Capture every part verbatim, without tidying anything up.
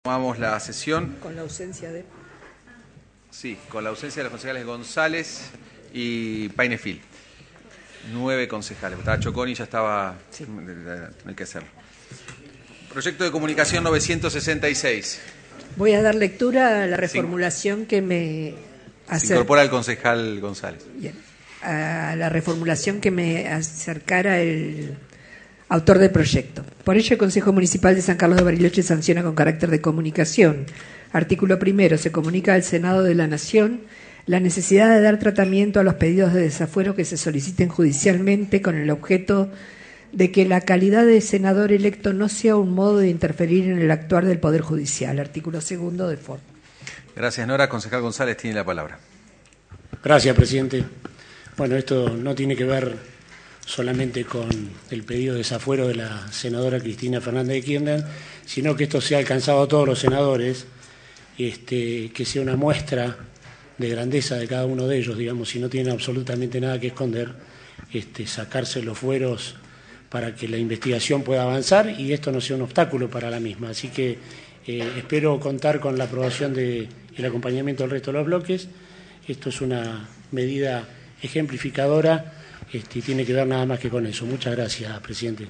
Tomamos la sesión. Con la ausencia de... Sí, con la ausencia de los concejales González y Painefil. Nueve concejales. Estaba Choconi y ya estaba... Sí. No hay que hacerlo. Proyecto de comunicación novecientos sesenta y seis. Voy a dar lectura a la reformulación sí. que me... Hace... Se incorpora el concejal González. Bien. A la reformulación que me acercara el... autor del proyecto. Por ello, el Consejo Municipal de San Carlos de Bariloche sanciona con carácter de comunicación. Artículo primero. Se comunica al Senado de la Nación la necesidad de dar tratamiento a los pedidos de desafuero que se soliciten judicialmente con el objeto de que la calidad de senador electo no sea un modo de interferir en el actuar del Poder Judicial. Artículo segundo de F O R. Gracias, Nora. Concejal González tiene la palabra. Gracias, presidente. Bueno, esto no tiene que ver solamente con el pedido de desafuero de la senadora Cristina Fernández de Kirchner, sino que esto sea alcanzado a todos los senadores, este, que sea una muestra de grandeza de cada uno de ellos, digamos, si no tienen absolutamente nada que esconder, este, sacarse los fueros para que la investigación pueda avanzar y esto no sea un obstáculo para la misma. Así que eh, espero contar con la aprobación de, y el acompañamiento del resto de los bloques. Esto es una medida ejemplificadora Este, y tiene que ver nada más que con eso. Muchas gracias, presidente.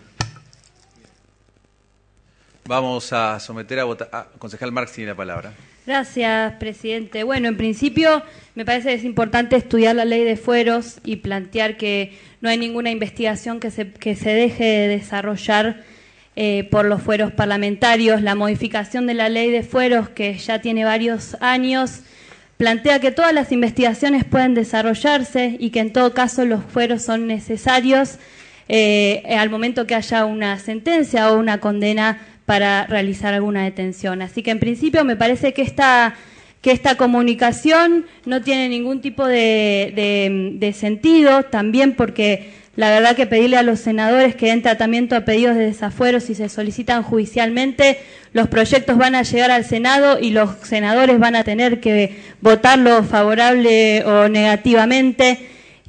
Vamos a someter a votar. Ah, concejal Marx tiene la palabra. Gracias, presidente. Bueno, en principio me parece que es importante estudiar la ley de fueros y plantear que no hay ninguna investigación que se, que se deje de desarrollar eh, por los fueros parlamentarios. La modificación de la ley de fueros, que ya tiene varios años, plantea que todas las investigaciones pueden desarrollarse y que en todo caso los fueros son necesarios eh, al momento que haya una sentencia o una condena para realizar alguna detención. Así que en principio me parece que esta, que esta comunicación no tiene ningún tipo de, de, de sentido, también porque la verdad que pedirle a los senadores que den tratamiento a pedidos de desafuero si se solicitan judicialmente, los proyectos van a llegar al Senado y los senadores van a tener que votarlo favorable o negativamente.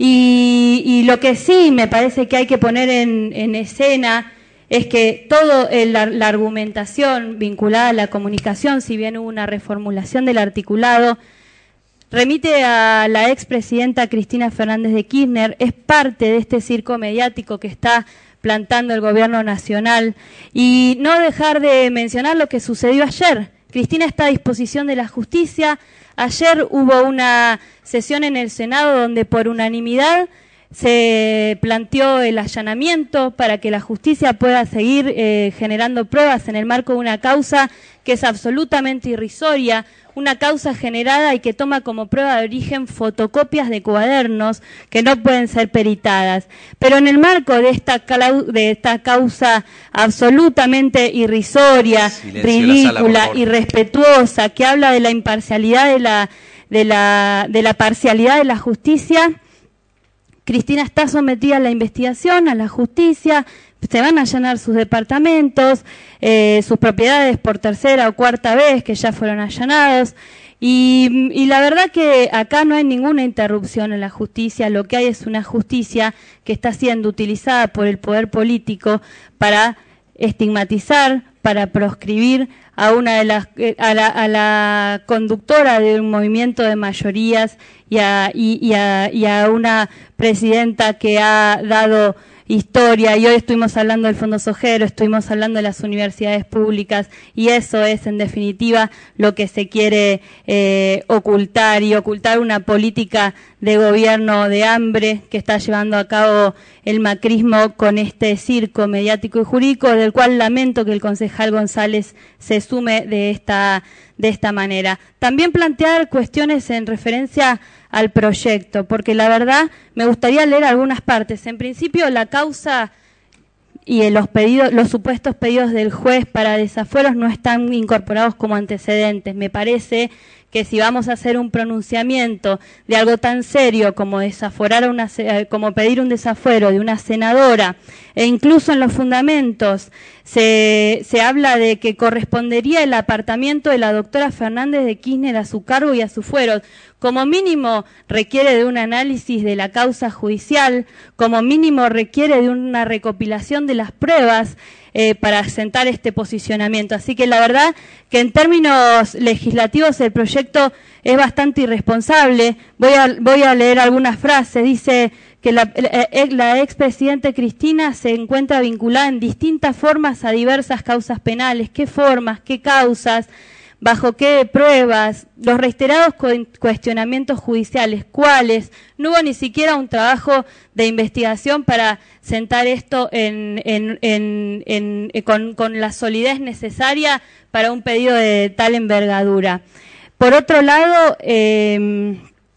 Y, y lo que sí me parece que hay que poner en, en escena es que toda la, la argumentación vinculada a la comunicación, si bien hubo una reformulación del articulado, remite a la expresidenta Cristina Fernández de Kirchner, es parte de este circo mediático que está plantando el gobierno nacional. Y no dejar de mencionar lo que sucedió ayer. Cristina está a disposición de la justicia. Ayer hubo una sesión en el Senado donde por unanimidad se planteó el allanamiento para que la justicia pueda seguir eh, generando pruebas en el marco de una causa que es absolutamente irrisoria, una causa generada y que toma como prueba de origen fotocopias de cuadernos que no pueden ser peritadas. Pero en el marco de esta, de esta causa absolutamente irrisoria, Silencio ridícula, sala, irrespetuosa, que habla de la imparcialidad de la, de la, de la parcialidad de la justicia, Cristina está sometida a la investigación, a la justicia, se van a allanar sus departamentos, eh, sus propiedades por tercera o cuarta vez que ya fueron allanados. Y, y la verdad que acá no hay ninguna interrupción en la justicia, lo que hay es una justicia que está siendo utilizada por el poder político para estigmatizar, para proscribir a una de las a la, a la conductora de un movimiento de mayorías y a, y, y, a, y a una presidenta que ha dado historia, y hoy estuvimos hablando del Fondo Sojero, estuvimos hablando de las universidades públicas, y eso es en definitiva lo que se quiere eh, ocultar, y ocultar una política de gobierno de hambre que está llevando a cabo el macrismo con este circo mediático y jurídico, del cual lamento que el concejal González se sume de esta, de esta manera. También plantear cuestiones en referencia al proyecto, porque la verdad me gustaría leer algunas partes. En principio, la causa y los pedidos, los supuestos pedidos del juez para desafueros no están incorporados como antecedentes. Me parece que si vamos a hacer un pronunciamiento de algo tan serio como desaforar a una, como pedir un desafuero de una senadora, e incluso en los fundamentos se, se habla de que correspondería el apartamiento de la doctora Fernández de Kirchner a su cargo y a sus fueros, como mínimo requiere de un análisis de la causa judicial, como mínimo requiere de una recopilación de de las pruebas eh, para sentar este posicionamiento. Así que la verdad que en términos legislativos el proyecto es bastante irresponsable. Voy a, voy a leer algunas frases. Dice que la, la, la expresidenta Cristina se encuentra vinculada en distintas formas a diversas causas penales. ¿Qué formas? ¿Qué causas? ¿Bajo qué pruebas? Los reiterados cuestionamientos judiciales, ¿cuáles? No hubo ni siquiera un trabajo de investigación para sentar esto en, en, en, en, con, con la solidez necesaria para un pedido de tal envergadura. Por otro lado, eh,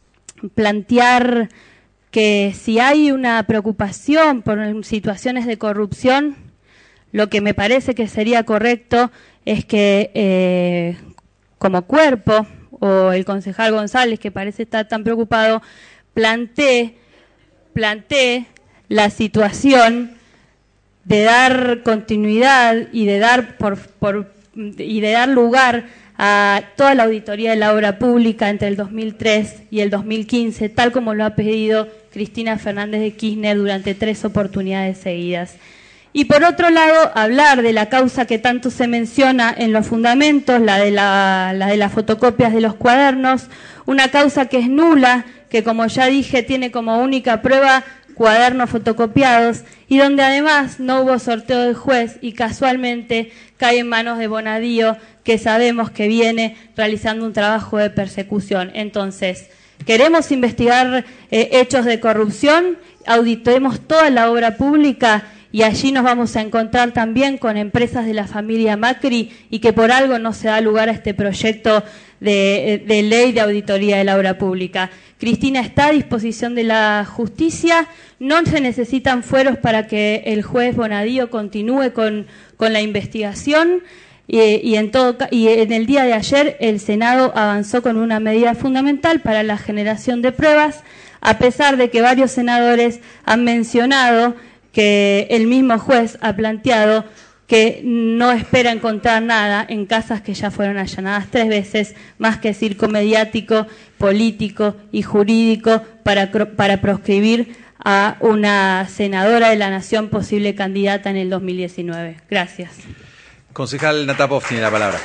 plantear que si hay una preocupación por situaciones de corrupción, lo que me parece que sería correcto es que eh, como cuerpo, o el concejal González, que parece estar tan preocupado, plantee, plantee la situación de dar continuidad y de dar por, por y de dar lugar a toda la auditoría de la obra pública entre el dos mil tres y el dos mil quince, tal como lo ha pedido Cristina Fernández de Kirchner durante tres oportunidades seguidas. Y por otro lado, hablar de la causa que tanto se menciona en los fundamentos, la de, la, la de las fotocopias de los cuadernos, una causa que es nula, que como ya dije tiene como única prueba cuadernos fotocopiados y donde además no hubo sorteo de juez y casualmente cae en manos de Bonadío, que sabemos que viene realizando un trabajo de persecución. Entonces, queremos investigar eh, hechos de corrupción, auditemos toda la obra pública y allí nos vamos a encontrar también con empresas de la familia Macri y que por algo no se da lugar a este proyecto de, de ley de auditoría de la obra pública. Cristina está a disposición de la justicia, no se necesitan fueros para que el juez Bonadío continúe con, con la investigación y, y, en todo, y en el día de ayer el Senado avanzó con una medida fundamental para la generación de pruebas, a pesar de que varios senadores han mencionado que el mismo juez ha planteado que no espera encontrar nada en casas que ya fueron allanadas tres veces, más que circo mediático, político y jurídico para, para proscribir a una senadora de la Nación posible candidata en el dos mil diecinueve. Gracias. Concejal Natapov tiene la palabra.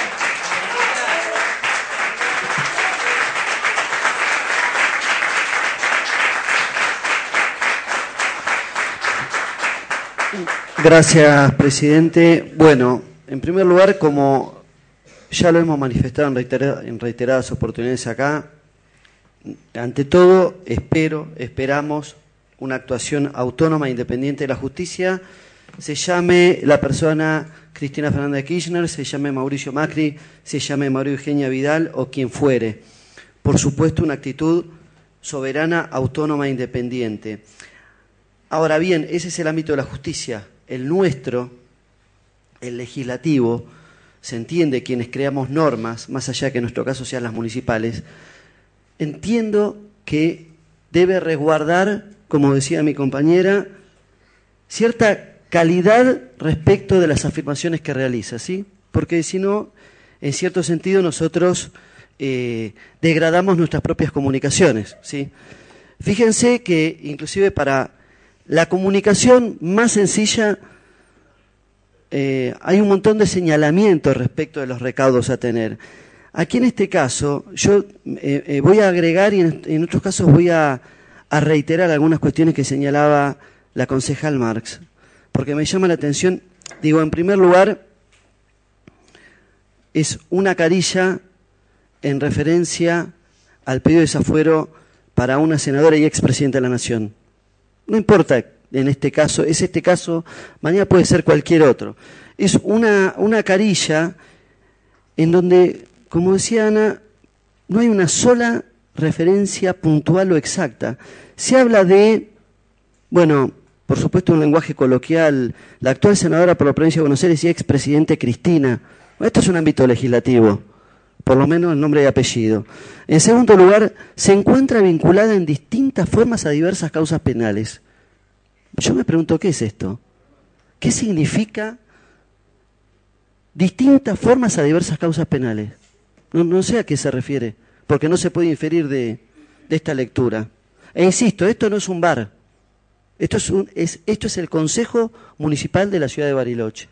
Gracias, presidente. Bueno, en primer lugar, como ya lo hemos manifestado en, reitera, en reiteradas oportunidades acá, ante todo espero, esperamos una actuación autónoma e independiente de la justicia, se llame la persona Cristina Fernández de Kirchner, se llame Mauricio Macri, se llame María Eugenia Vidal o quien fuere. Por supuesto, una actitud soberana, autónoma e independiente. Ahora bien, ese es el ámbito de la justicia. El nuestro, el legislativo, se entiende quienes creamos normas, más allá que en nuestro caso sean las municipales, entiendo que debe resguardar, como decía mi compañera, cierta calidad respecto de las afirmaciones que realiza, ¿sí? Porque si no, en cierto sentido nosotros eh, degradamos nuestras propias comunicaciones, ¿sí? Fíjense que inclusive para la comunicación más sencilla eh, hay un montón de señalamientos respecto de los recaudos a tener. Aquí en este caso yo eh, eh, voy a agregar y en, en otros casos voy a, a reiterar algunas cuestiones que señalaba la concejal Marx, porque me llama la atención. Digo, en primer lugar, es una carilla en referencia al pedido de desafuero para una senadora y expresidenta de la Nación. No importa en este caso, es este caso, mañana puede ser cualquier otro. Es una, una carilla en donde, como decía Ana, no hay una sola referencia puntual o exacta. Se habla de, bueno, por supuesto un lenguaje coloquial, la actual senadora por la provincia de Buenos Aires y expresidente Cristina. Bueno, esto es un ámbito legislativo, por lo menos el nombre y apellido. En segundo lugar, se encuentra vinculada en distintas formas a diversas causas penales. Yo me pregunto, ¿qué es esto? ¿Qué significa distintas formas a diversas causas penales? No, no sé a qué se refiere, porque no se puede inferir de, de esta lectura. E insisto, esto no es un bar. Esto es, un, es, esto es el Consejo Municipal de la Ciudad de Bariloche.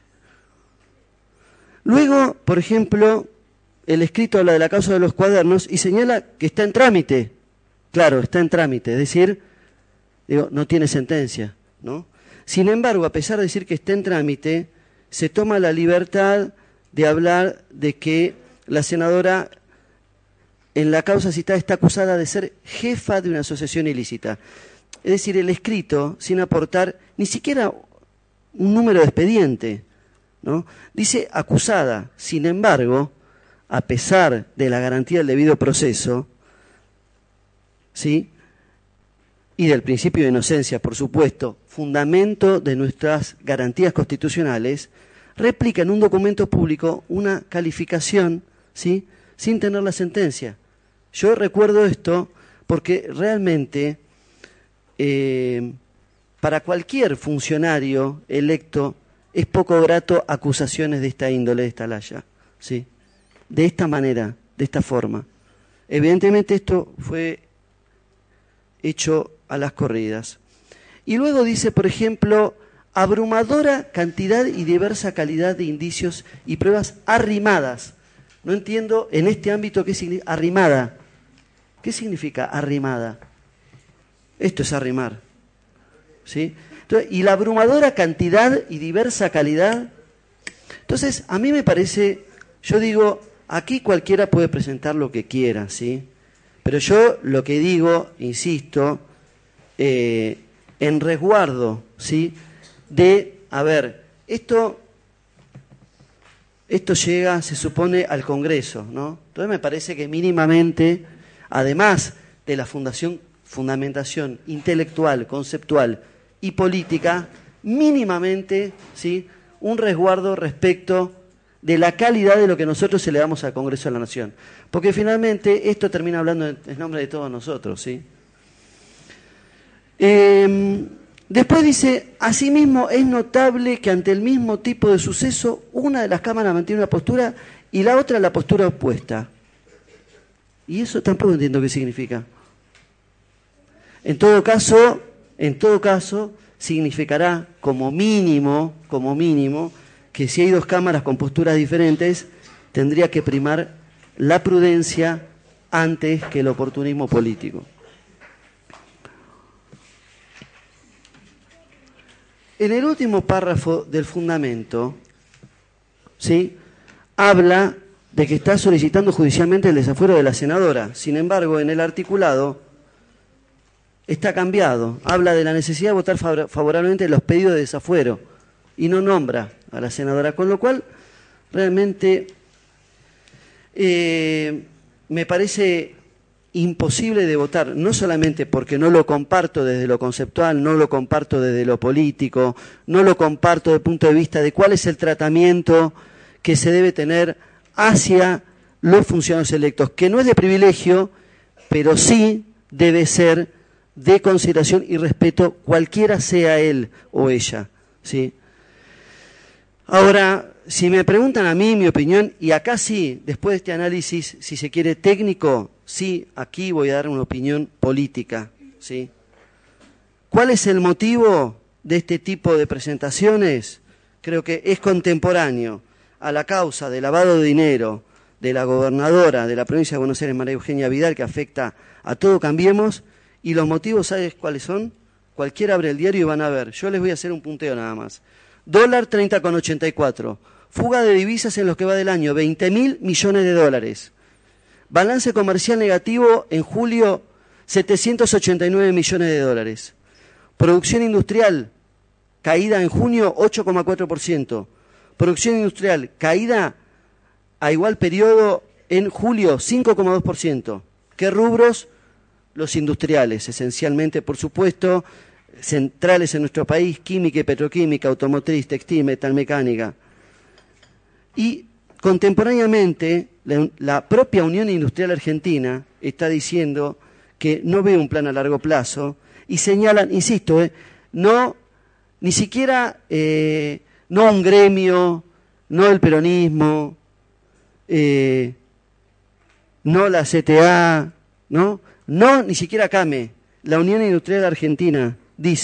Luego, por ejemplo, el escrito habla de la causa de los cuadernos y señala que está en trámite. Claro, está en trámite, es decir, digo, no tiene sentencia, ¿no? Sin embargo, a pesar de decir que está en trámite, se toma la libertad de hablar de que la senadora en la causa citada está acusada de ser jefa de una asociación ilícita. Es decir, el escrito, sin aportar ni siquiera un número de expediente, ¿no? Dice acusada. Sin embargo, a pesar de la garantía del debido proceso, ¿sí?, y del principio de inocencia, por supuesto, fundamento de nuestras garantías constitucionales, replica en un documento público una calificación, ¿sí?, sin tener la sentencia. Yo recuerdo esto porque realmente eh, para cualquier funcionario electo es poco grato acusaciones de esta índole, de esta laya, ¿sí?, de esta manera, de esta forma. Evidentemente esto fue hecho a las corridas. Y luego dice, por ejemplo, abrumadora cantidad y diversa calidad de indicios y pruebas arrimadas. No entiendo en este ámbito qué significa arrimada. ¿Qué significa arrimada? Esto es arrimar, ¿sí? Entonces, y la abrumadora cantidad y diversa calidad. Entonces, a mí me parece, yo digo, aquí cualquiera puede presentar lo que quiera, ¿sí? Pero yo lo que digo, insisto, eh, en resguardo, ¿sí?, de, a ver, esto, esto llega, se supone, al Congreso, ¿no? Entonces me parece que mínimamente, además de la fundación, fundamentación intelectual, conceptual y política, mínimamente, ¿sí?, un resguardo respecto de la calidad de lo que nosotros elevamos al Congreso de la Nación. Porque finalmente esto termina hablando en nombre de todos nosotros, ¿sí? Eh, después dice, asimismo es notable que ante el mismo tipo de suceso, una de las cámaras mantiene una postura y la otra la postura opuesta. Y eso tampoco entiendo qué significa. En todo caso, en todo caso, significará como mínimo, como mínimo, que si hay dos cámaras con posturas diferentes, tendría que primar la prudencia antes que el oportunismo político. En el último párrafo del fundamento, ¿sí?, habla de que está solicitando judicialmente el desafuero de la senadora. Sin embargo, en el articulado está cambiado. Habla de la necesidad de votar favorablemente los pedidos de desafuero y no nombra a la senadora, con lo cual realmente eh, me parece imposible de votar, no solamente porque no lo comparto desde lo conceptual, no lo comparto desde lo político, no lo comparto desde el punto de vista de cuál es el tratamiento que se debe tener hacia los funcionarios electos, que no es de privilegio, pero sí debe ser de consideración y respeto, cualquiera sea él o ella, ¿sí? Ahora, si me preguntan a mí mi opinión, y acá sí, después de este análisis, si se quiere técnico, sí, aquí voy a dar una opinión política, ¿sí? ¿Cuál es el motivo de este tipo de presentaciones? Creo que es contemporáneo a la causa de lavado de dinero de la gobernadora de la provincia de Buenos Aires, María Eugenia Vidal, que afecta a todo Cambiemos, y los motivos, ¿sabes cuáles son? Cualquiera abre el diario y van a ver. Yo les voy a hacer un punteo nada más. Dólar treinta con ochenta y cuatro. Fuga de divisas en lo que va del año, veinte mil millones de dólares. Balance comercial negativo en julio, setecientos ochenta y nueve millones de dólares. Producción industrial, caída en junio, ocho coma cuatro por ciento. Producción industrial, caída a igual periodo en julio, cinco coma dos por ciento. ¿Qué rubros? Los industriales, esencialmente, por supuesto, centrales en nuestro país, química y petroquímica, automotriz, textil, metalmecánica. Y contemporáneamente, la, la propia Unión Industrial Argentina está diciendo que no ve un plan a largo plazo y señalan, insisto, eh, no, ni siquiera, eh, no un gremio, no el peronismo, eh, no la C T A, ¿no? No, ni siquiera CAME. La Unión Industrial Argentina dice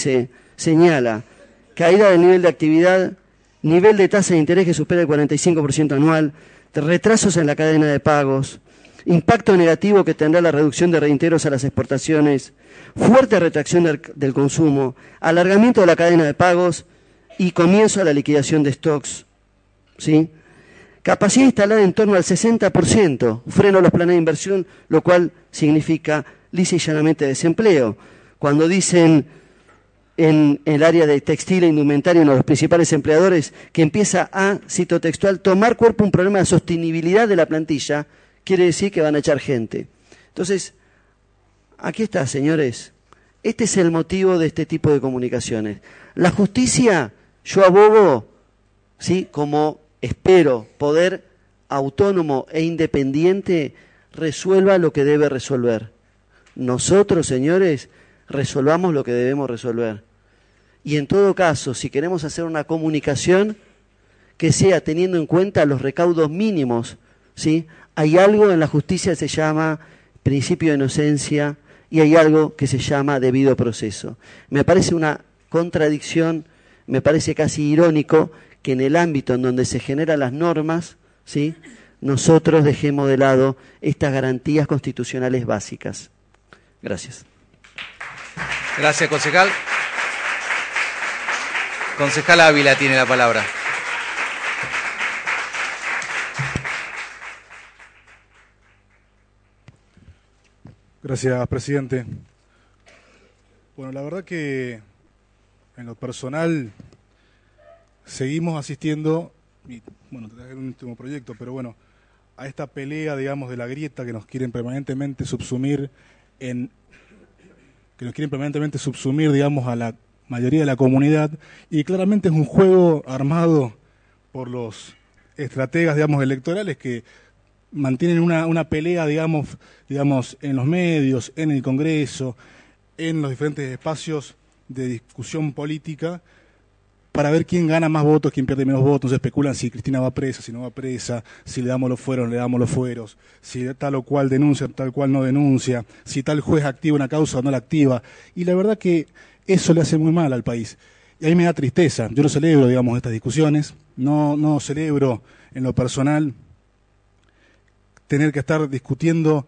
señala caída del nivel de actividad, nivel de tasa de interés que supera el cuarenta y cinco por ciento anual, retrasos en la cadena de pagos, impacto negativo que tendrá la reducción de reintegros a las exportaciones, fuerte retracción del, del consumo, alargamiento de la cadena de pagos y comienzo a la liquidación de stocks, ¿sí? Capacidad instalada en torno al sesenta por ciento, freno a los planes de inversión, lo cual significa lisa y llanamente desempleo. Cuando dicen en el área de textil e indumentaria, uno de los principales empleadores, que empieza a, cito textual, tomar cuerpo un problema de sostenibilidad de la plantilla, quiere decir que van a echar gente. Entonces, aquí está, señores. Este es el motivo de este tipo de comunicaciones. La justicia, yo abogo, ¿sí?, como espero, poder autónomo e independiente, resuelva lo que debe resolver. Nosotros, señores, resolvamos lo que debemos resolver. Y en todo caso, si queremos hacer una comunicación, que sea teniendo en cuenta los recaudos mínimos, ¿sí? Hay algo en la justicia que se llama principio de inocencia y hay algo que se llama debido proceso. Me parece una contradicción, me parece casi irónico que en el ámbito en donde se generan las normas, ¿sí?, nosotros dejemos de lado estas garantías constitucionales básicas. Gracias. Gracias, concejal. Concejal Ávila tiene la palabra. Gracias, presidente. Bueno, la verdad que en lo personal seguimos asistiendo, y, bueno, traje un último proyecto, pero bueno, a esta pelea, digamos, de la grieta que nos quieren permanentemente subsumir en que nos quieren permanentemente subsumir, digamos, a la mayoría de la comunidad, y claramente es un juego armado por los estrategas, digamos, electorales que mantienen una, una pelea, digamos, digamos, en los medios, en el Congreso, en los diferentes espacios de discusión política, para ver quién gana más votos, quién pierde menos votos. Entonces especulan si Cristina va presa, si no va presa, si le damos los fueros, le damos los fueros, si tal o cual denuncia, tal cual no denuncia, si tal juez activa una causa o no la activa. Y la verdad que eso le hace muy mal al país. Y a mí me da tristeza. Yo no celebro, digamos, estas discusiones, no, no celebro en lo personal tener que estar discutiendo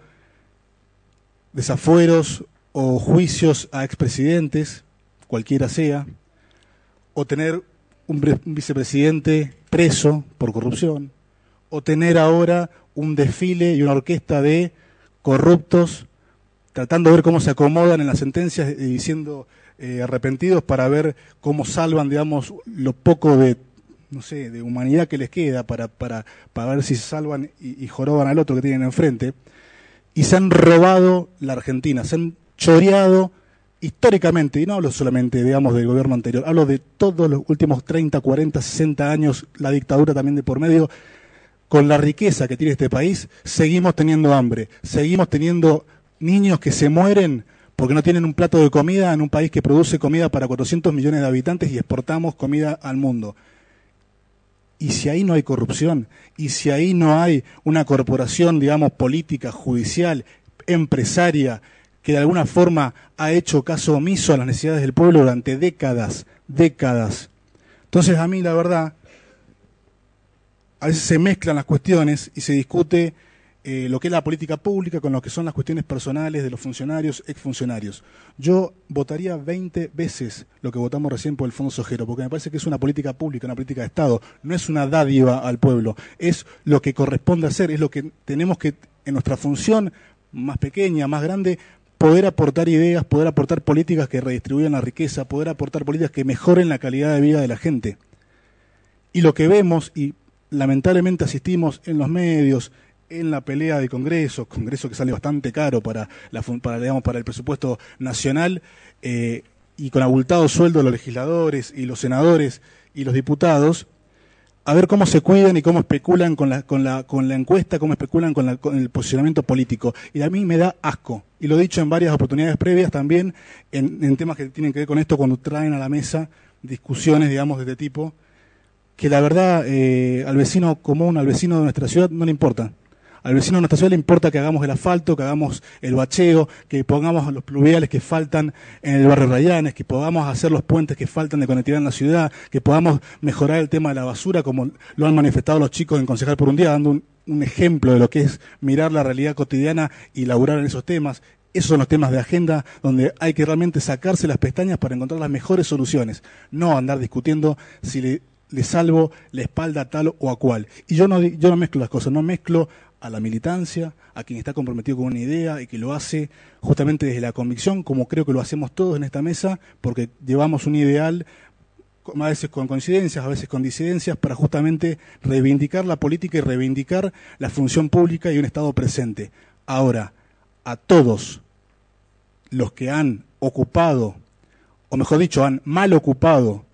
desafueros o juicios a expresidentes, cualquiera sea, o tener un, un vicepresidente preso por corrupción, o tener ahora un desfile y una orquesta de corruptos tratando de ver cómo se acomodan en las sentencias y diciendo eh, arrepentidos para ver cómo salvan, digamos, lo poco de, no sé, de humanidad que les queda para, para, para ver si se salvan y, y joroban al otro que tienen enfrente. Y se han robado la Argentina, se han choreado históricamente, y no hablo solamente, digamos, del gobierno anterior, hablo de todos los últimos treinta, cuarenta, sesenta años, la dictadura también de por medio. Con la riqueza que tiene este país, seguimos teniendo hambre, seguimos teniendo niños que se mueren porque no tienen un plato de comida en un país que produce comida para cuatrocientos millones de habitantes y exportamos comida al mundo. Y si ahí no hay corrupción, y si ahí no hay una corporación, digamos, política, judicial, empresaria, que de alguna forma ha hecho caso omiso a las necesidades del pueblo durante décadas, décadas. Entonces, a mí, la verdad, a veces se mezclan las cuestiones y se discute eh, lo que es la política pública con lo que son las cuestiones personales de los funcionarios, exfuncionarios. Yo votaría veinte veces lo que votamos recién por el Fondo Sojero, porque me parece que es una política pública, una política de Estado, no es una dádiva al pueblo, es lo que corresponde hacer, es lo que tenemos que, en nuestra función más pequeña, más grande, poder aportar ideas, poder aportar políticas que redistribuyan la riqueza, poder aportar políticas que mejoren la calidad de vida de la gente. Y lo que vemos, y lamentablemente asistimos en los medios, en la pelea de Congreso, Congreso que sale bastante caro para, la, para, digamos, para el presupuesto nacional, eh, y con abultados sueldos de los legisladores y los senadores y los diputados, a ver cómo se cuidan y cómo especulan con la, con la, con la encuesta, cómo especulan con, la, con el posicionamiento político. Y a mí me da asco. Y lo he dicho en varias oportunidades previas también, en, en temas que tienen que ver con esto, cuando traen a la mesa discusiones, digamos, de este tipo, que la verdad eh, al vecino común, al vecino de nuestra ciudad, no le importa. Al vecino de nuestra ciudad le importa que hagamos el asfalto, que hagamos el bacheo, que pongamos los pluviales que faltan en el barrio Rayanes, que podamos hacer los puentes que faltan de conectividad en la ciudad, que podamos mejorar el tema de la basura, como lo han manifestado los chicos en Concejal por un Día, dando un, un ejemplo de lo que es mirar la realidad cotidiana y laburar en esos temas. Esos son los temas de agenda donde hay que realmente sacarse las pestañas para encontrar las mejores soluciones, no andar discutiendo si le, le salvo la espalda a tal o a cual. Y yo no, yo no mezclo las cosas, no mezclo a la militancia, a quien está comprometido con una idea y que lo hace justamente desde la convicción, como creo que lo hacemos todos en esta mesa, porque llevamos un ideal, a veces con coincidencias, a veces con disidencias, para justamente reivindicar la política y reivindicar la función pública y un Estado presente. Ahora, a todos los que han ocupado, o mejor dicho, han mal ocupado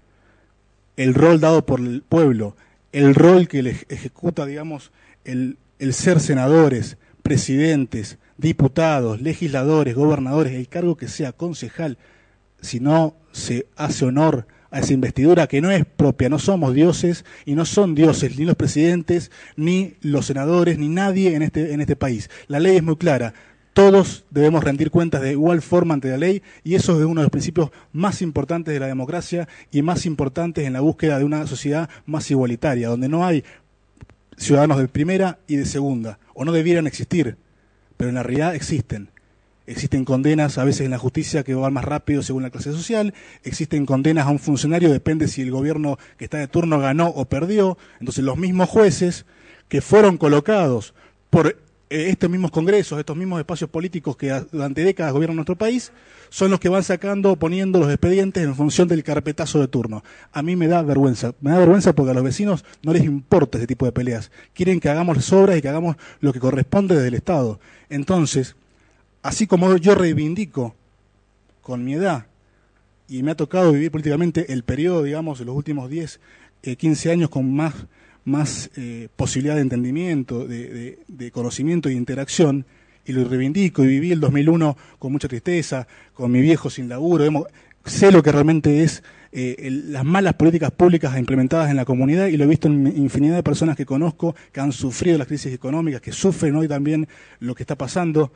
el rol dado por el pueblo, el rol que les ejecuta, digamos, el el ser senadores, presidentes, diputados, legisladores, gobernadores, el cargo que sea concejal, si no se hace honor a esa investidura que no es propia, no somos dioses y no son dioses ni los presidentes, ni los senadores, ni nadie en este, en este país. La ley es muy clara, todos debemos rendir cuentas de igual forma ante la ley y eso es uno de los principios más importantes de la democracia y más importantes en la búsqueda de una sociedad más igualitaria, donde no hay ciudadanos de primera y de segunda, o no debieran existir, pero en la realidad existen. Existen condenas a veces en la justicia que van más rápido según la clase social, existen condenas a un funcionario, depende si el gobierno que está de turno ganó o perdió, entonces los mismos jueces que fueron colocados por estos mismos congresos, estos mismos espacios políticos que durante décadas gobiernan nuestro país, son los que van sacando, poniendo los expedientes en función del carpetazo de turno. A mí me da vergüenza, me da vergüenza porque a los vecinos no les importa ese tipo de peleas. Quieren que hagamos las obras y que hagamos lo que corresponde desde el Estado. Entonces, así como yo reivindico con mi edad, y me ha tocado vivir políticamente el periodo, digamos, de los últimos diez, quince años con más... más eh, posibilidad de entendimiento, de, de, de conocimiento y de interacción, y lo reivindico, y viví el dos mil uno con mucha tristeza, con mi viejo sin laburo, hemos, sé lo que realmente es eh, el, las malas políticas públicas implementadas en la comunidad, y lo he visto en infinidad de personas que conozco, que han sufrido las crisis económicas, que sufren hoy también lo que está pasando,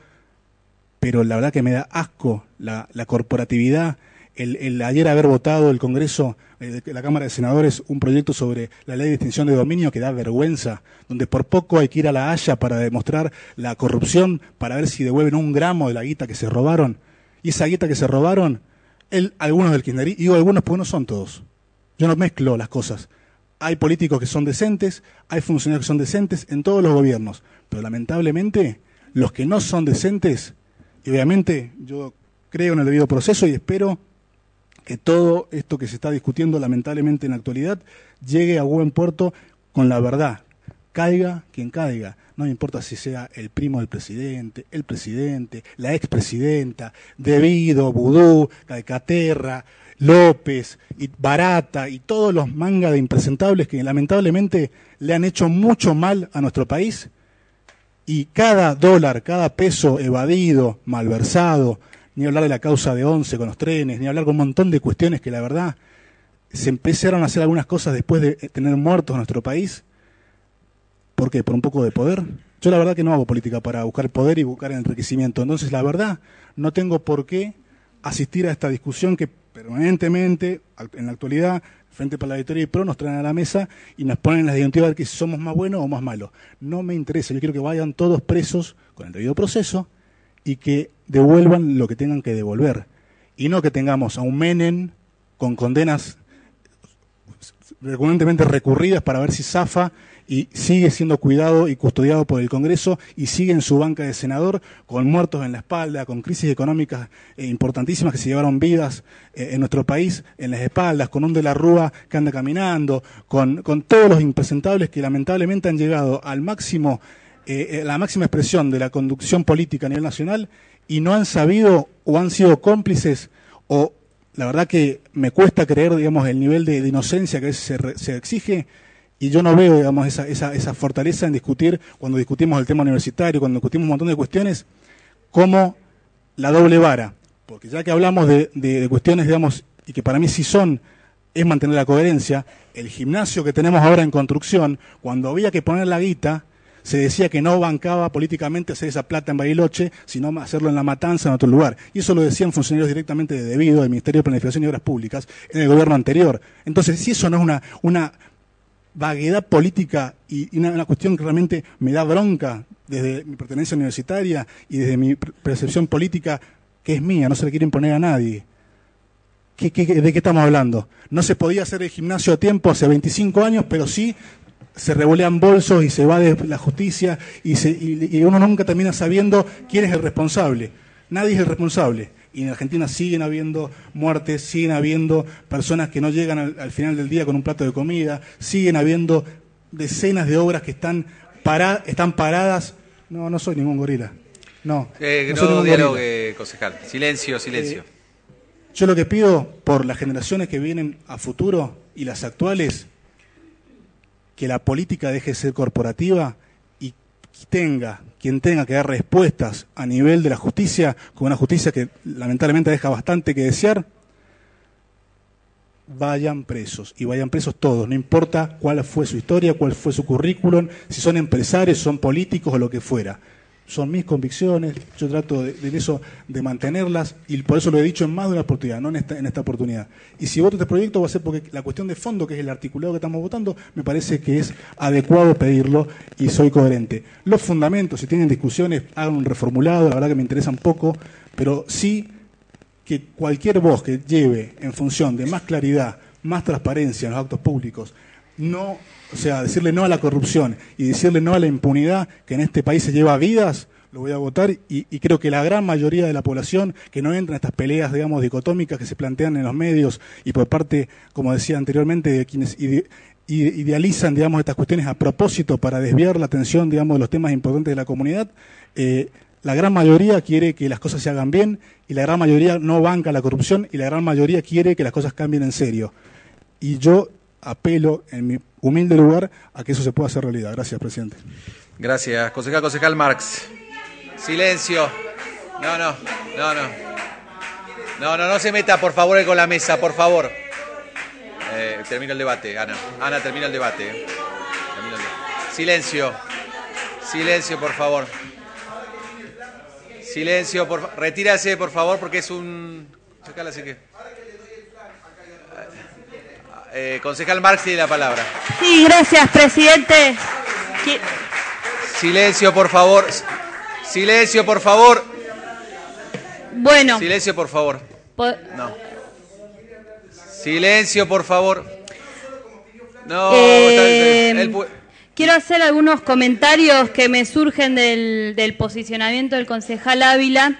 pero la verdad que me da asco la, la corporatividad. El, el ayer haber votado el Congreso, eh, de la Cámara de Senadores, un proyecto sobre la ley de extinción de dominio que da vergüenza, donde por poco hay que ir a la Haya para demostrar la corrupción, para ver si devuelven un gramo de la guita que se robaron. Y esa guita que se robaron, él, algunos del kirchnerismo, digo algunos porque no son todos. Yo no mezclo las cosas. Hay políticos que son decentes, hay funcionarios que son decentes en todos los gobiernos, pero lamentablemente los que no son decentes, y obviamente yo creo en el debido proceso y espero que todo esto que se está discutiendo lamentablemente en la actualidad llegue a buen puerto con la verdad. Caiga quien caiga, no me importa si sea el primo del presidente, el presidente, la expresidenta, Devido, Vudú, Calcaterra, López, y Barata y todos los mangas de impresentables que lamentablemente le han hecho mucho mal a nuestro país. Y cada dólar, cada peso evadido, malversado, ni hablar de la causa de Once con los trenes, ni hablar con un montón de cuestiones que la verdad se empezaron a hacer algunas cosas después de tener muertos en nuestro país. ¿Por qué? ¿Por un poco de poder? Yo la verdad que no hago política para buscar poder y buscar enriquecimiento. Entonces la verdad no tengo por qué asistir a esta discusión que permanentemente, en la actualidad, Frente para la Victoria y PRO nos traen a la mesa y nos ponen las disyuntivas de que si somos más buenos o más malos. No me interesa, yo quiero que vayan todos presos con el debido proceso y que devuelvan lo que tengan que devolver. Y no que tengamos a un Menem con condenas recurrentemente recurridas para ver si zafa y sigue siendo cuidado y custodiado por el Congreso y sigue en su banca de senador con muertos en la espalda, con crisis económicas eh, importantísimas que se llevaron vidas eh, en nuestro país en las espaldas, con un de la Rúa que anda caminando, con, con todos los impresentables que lamentablemente han llegado al máximo, eh, la máxima expresión de la conducción política a nivel nacional y no han sabido o han sido cómplices o la verdad que me cuesta creer, digamos, el nivel de, de inocencia que se, se exige y yo no veo, digamos, esa, esa, esa fortaleza en discutir, cuando discutimos el tema universitario, cuando discutimos un montón de cuestiones, como la doble vara. Porque ya que hablamos de, de, de cuestiones, digamos, y que para mí sí son, es mantener la coherencia, el gimnasio que tenemos ahora en construcción, cuando había que poner la guita, se decía que no bancaba políticamente hacer esa plata en Bariloche, sino hacerlo en La Matanza, en otro lugar. Y eso lo decían funcionarios directamente de Debido, del Ministerio de Planificación y Obras Públicas, en el gobierno anterior. Entonces, si eso no es una, una vaguedad política y una, una cuestión que realmente me da bronca desde mi pertenencia universitaria y desde mi percepción política, que es mía, no se le quiere imponer a nadie. ¿Qué, qué, ¿De qué estamos hablando? No se podía hacer el gimnasio a tiempo hace veinticinco años, pero sí se revolean bolsos y se va de la justicia y, se, y, y uno nunca termina sabiendo quién es el responsable. Nadie es el responsable. Y en Argentina siguen habiendo muertes, siguen habiendo personas que no llegan al, al final del día con un plato de comida, siguen habiendo decenas de obras que están, para, están paradas. No, no soy ningún gorila. No, eh, no, no soy ningún dialogue, gorila. concejal. Silencio, silencio. Eh, yo lo que pido por las generaciones que vienen a futuro y las actuales, que la política deje de ser corporativa y tenga, quien tenga que dar respuestas a nivel de la justicia, con una justicia que lamentablemente deja bastante que desear, vayan presos, y vayan presos todos, no importa cuál fue su historia, cuál fue su currículum, si son empresarios, son políticos o lo que fuera. Son mis convicciones, yo trato de, de eso, de mantenerlas, y por eso lo he dicho en más de una oportunidad, no en esta, en esta oportunidad. Y si voto este proyecto va a ser porque la cuestión de fondo, que es el articulado que estamos votando, me parece que es adecuado pedirlo y soy coherente. Los fundamentos, si tienen discusiones, hagan un reformulado, la verdad que me interesan poco, pero sí que cualquier voz que lleve en función de más claridad, más transparencia en los actos públicos, no... O sea, decirle no a la corrupción y decirle no a la impunidad, que en este país se lleva vidas, lo voy a votar, y, y creo que la gran mayoría de la población que no entra en estas peleas, digamos, dicotómicas que se plantean en los medios y por parte, como decía anteriormente, de quienes ide, idealizan, digamos, estas cuestiones a propósito para desviar la atención, digamos, de los temas importantes de la comunidad, eh, la gran mayoría quiere que las cosas se hagan bien y la gran mayoría no banca la corrupción y la gran mayoría quiere que las cosas cambien en serio. Y yo apelo en mi humilde lugar a que eso se pueda hacer realidad. Gracias, presidente. Gracias. Concejal, concejal Marx. Silencio. No, no, no, no. No, no, no se meta, por favor, con la mesa, por favor. Eh, termina el debate, Ana. Ana, termina el debate. Termina el debate. Silencio. Silencio, por favor. Silencio, por favor. Retírase, por favor, porque es un... Chacala, así que... Eh, concejal Marx tiene la palabra. Sí, gracias, presidente. Silencio, por favor. Silencio, por favor. Bueno. Silencio, por favor. Po no. Silencio, por favor. No. Eh, está, está, el... Quiero hacer algunos comentarios que me surgen del, del posicionamiento del concejal Ávila.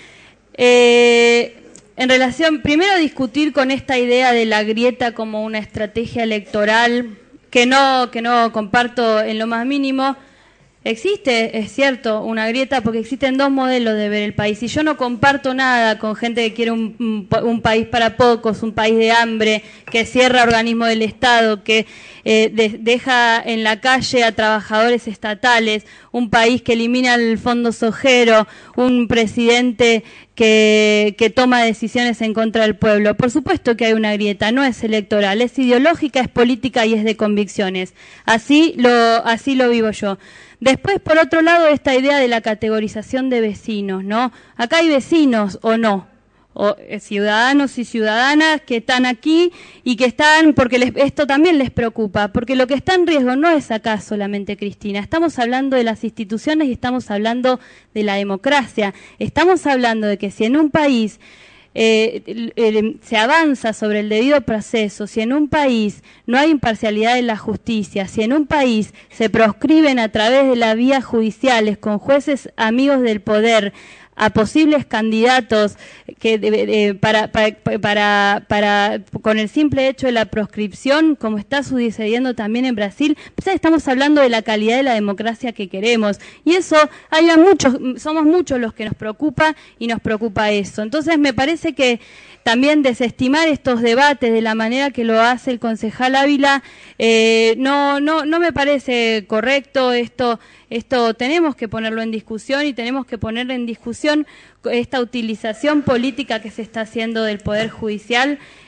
Eh... En relación, primero discutir con esta idea de la grieta como una estrategia electoral que no, que no comparto en lo más mínimo. Existe, es cierto, una grieta porque existen dos modelos de ver el país. Y yo no comparto nada con gente que quiere un, un, un país para pocos, un país de hambre, que cierra organismos del Estado, que eh, de, deja en la calle a trabajadores estatales, un país que elimina el fondo sojero, un presidente que, que toma decisiones en contra del pueblo. Por supuesto que hay una grieta, no es electoral, es ideológica, es política y es de convicciones. Así lo, así lo vivo yo. Después, por otro lado, esta idea de la categorización de vecinos, ¿no? Acá hay vecinos o no, o eh, ciudadanos y ciudadanas que están aquí y que están, porque les, esto también les preocupa, porque lo que está en riesgo no es acá solamente, Cristina, estamos hablando de las instituciones y estamos hablando de la democracia, estamos hablando de que si en un país Eh, eh, se avanza sobre el debido proceso, si en un país no hay imparcialidad en la justicia, si en un país se proscriben a través de las vías judiciales con jueces amigos del poder a posibles candidatos que eh, para, para, para, para con el simple hecho de la proscripción, como está sucediendo también en Brasil, pues estamos hablando de la calidad de la democracia que queremos. Y eso, hay muchos, somos muchos los que nos preocupa y nos preocupa eso. Entonces me parece que también desestimar estos debates de la manera que lo hace el concejal Ávila, eh, no, no, no me parece correcto. Esto, esto tenemos que ponerlo en discusión y tenemos que poner en discusión esta utilización política que se está haciendo del Poder Judicial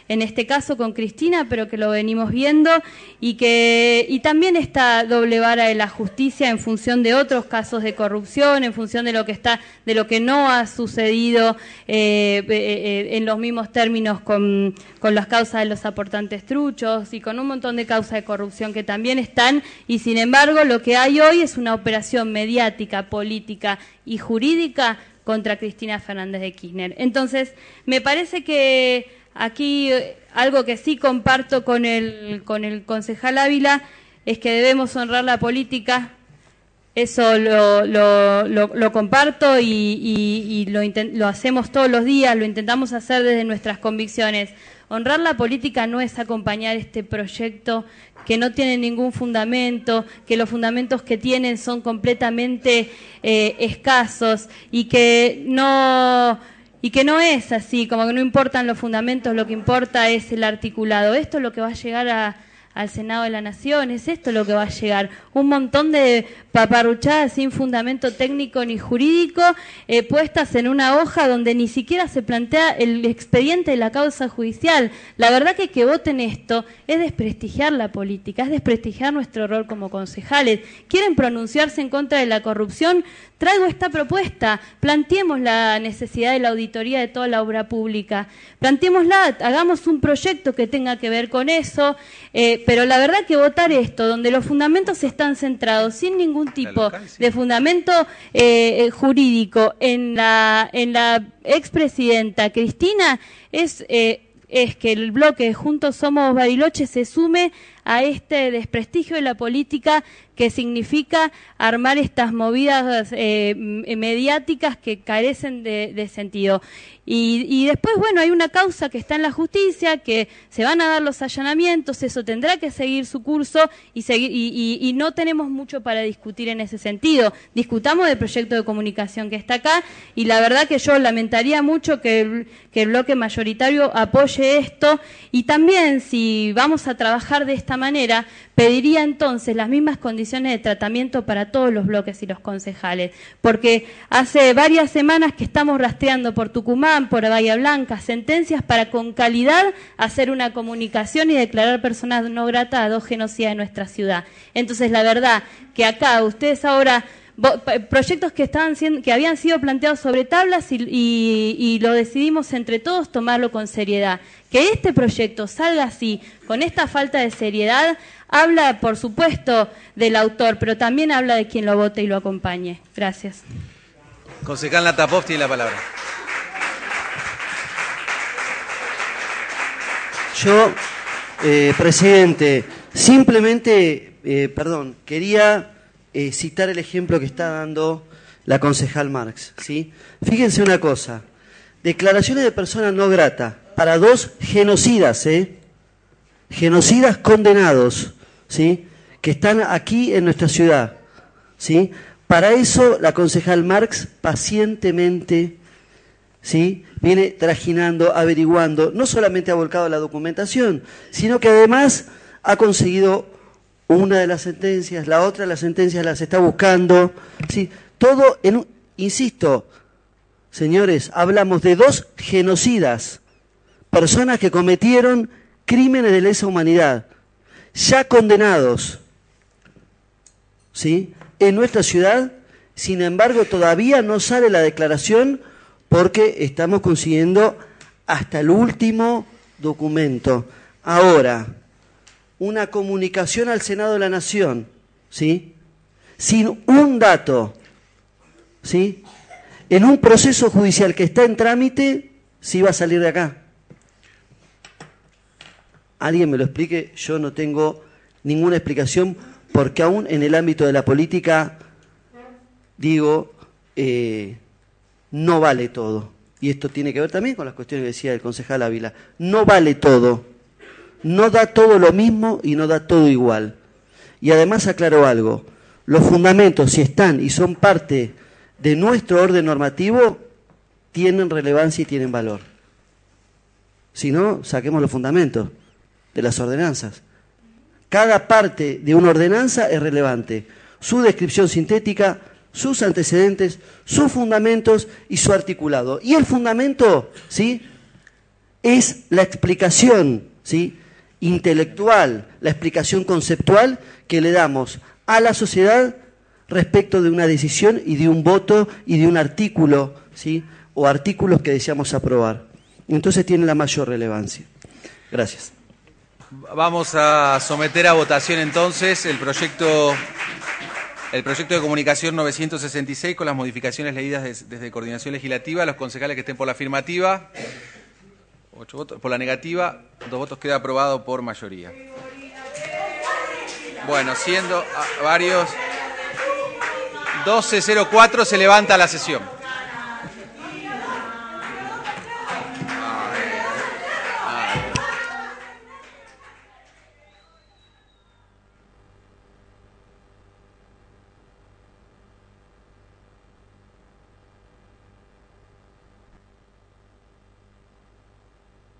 en este caso con Cristina, pero que lo venimos viendo, y que y también esta doble vara de la justicia en función de otros casos de corrupción, en función de lo que está, de lo que no ha sucedido eh, eh, en los mismos términos con, con las causas de los aportantes truchos y con un montón de causas de corrupción que también están, y sin embargo lo que hay hoy es una operación mediática, política y jurídica contra Cristina Fernández de Kirchner. Entonces, me parece que aquí eh, algo que sí comparto con el, con el concejal Ávila es que debemos honrar la política. Eso lo, lo, lo, lo comparto y, y, y lo, lo hacemos todos los días, lo intentamos hacer desde nuestras convicciones. Honrar la política no es acompañar este proyecto que no tiene ningún fundamento, que los fundamentos que tienen son completamente eh, escasos y que no y que no es así, como que no importan los fundamentos, lo que importa es el articulado. Esto es lo que va a llegar a al Senado de la Nación, es esto lo que va a llegar, un montón de paparruchadas sin fundamento técnico ni jurídico, eh, puestas en una hoja donde ni siquiera se plantea el expediente de la causa judicial. La verdad que que voten esto es desprestigiar la política, es desprestigiar nuestro rol como concejales. ¿Quieren pronunciarse en contra de la corrupción? Traigo esta propuesta, planteemos la necesidad de la auditoría de toda la obra pública, planteémosla, hagamos un proyecto que tenga que ver con eso, eh, pero la verdad que votar esto, donde los fundamentos están centrados sin ningún tipo de fundamento eh, jurídico en la, en la expresidenta Cristina, es, eh, es que el bloque Juntos Somos Bariloche se sume a este desprestigio de la política que significa armar estas movidas eh, mediáticas que carecen de, de sentido. Y, y después, bueno, hay una causa que está en la justicia, que se van a dar los allanamientos, eso tendrá que seguir su curso y, seguir, y, y, y no tenemos mucho para discutir en ese sentido. Discutamos del proyecto de comunicación que está acá y la verdad que yo lamentaría mucho que el, que el bloque mayoritario apoye esto, y también si vamos a trabajar de esta manera, pediría entonces las mismas condiciones de tratamiento para todos los bloques y los concejales, porque hace varias semanas que estamos rastreando por Tucumán, por Bahía Blanca, sentencias para con calidad hacer una comunicación y declarar personas no gratas a dos genocidas de nuestra ciudad. Entonces, la verdad que acá ustedes ahora proyectos que estaban siendo, que habían sido planteados sobre tablas y, y, y lo decidimos entre todos tomarlo con seriedad. Que este proyecto salga así, con esta falta de seriedad, habla, por supuesto, del autor, pero también habla de quien lo vote y lo acompañe. Gracias. Concejal Natapov tiene la palabra. Yo, eh, presidente, simplemente, eh, perdón, quería eh, citar el ejemplo que está dando la concejal Marx, ¿sí? Fíjense una cosa, declaraciones de persona no grata para dos genocidas, ¿eh? Genocidas condenados, ¿sí? Que están aquí en nuestra ciudad, ¿sí? Para eso la concejal Marx pacientemente, ¿sí? Viene trajinando, averiguando, no solamente ha volcado la documentación, sino que además ha conseguido una de las sentencias, la otra de las sentencias las está buscando, ¿sí? Todo en un, insisto, señores, hablamos de dos genocidas, personas que cometieron crímenes de lesa humanidad, ya condenados, ¿sí? En nuestra ciudad. Sin embargo, todavía no sale la declaración porque estamos consiguiendo hasta el último documento. Ahora, una comunicación al Senado de la Nación, ¿sí? Sin un dato, ¿sí? En un proceso judicial que está en trámite, sí va a salir de acá. Alguien me lo explique, yo no tengo ninguna explicación, porque aún en el ámbito de la política, digo, eh, no vale todo. Y esto tiene que ver también con las cuestiones que decía el concejal Ávila. No vale todo. No da todo lo mismo y no da todo igual. Y además aclaro algo. Los fundamentos, si están y son parte de nuestro orden normativo, tienen relevancia y tienen valor. Si no, saquemos los fundamentos de las ordenanzas. Cada parte de una ordenanza es relevante. Su descripción sintética, sus antecedentes, sus fundamentos y su articulado. Y el fundamento, ¿sí?, es la explicación, ¿sí?, intelectual, la explicación conceptual que le damos a la sociedad respecto de una decisión y de un voto y de un artículo, ¿sí?, o artículos que deseamos aprobar. Entonces tiene la mayor relevancia. Gracias. Vamos a someter a votación entonces el proyecto el proyecto de comunicación novecientos sesenta y seis con las modificaciones leídas des, desde Coordinación Legislativa. Los concejales que estén por la afirmativa, ocho votos, por la negativa, dos votos, queda aprobado por mayoría. Bueno, siendo varios, doce cero cuatro se levanta la sesión.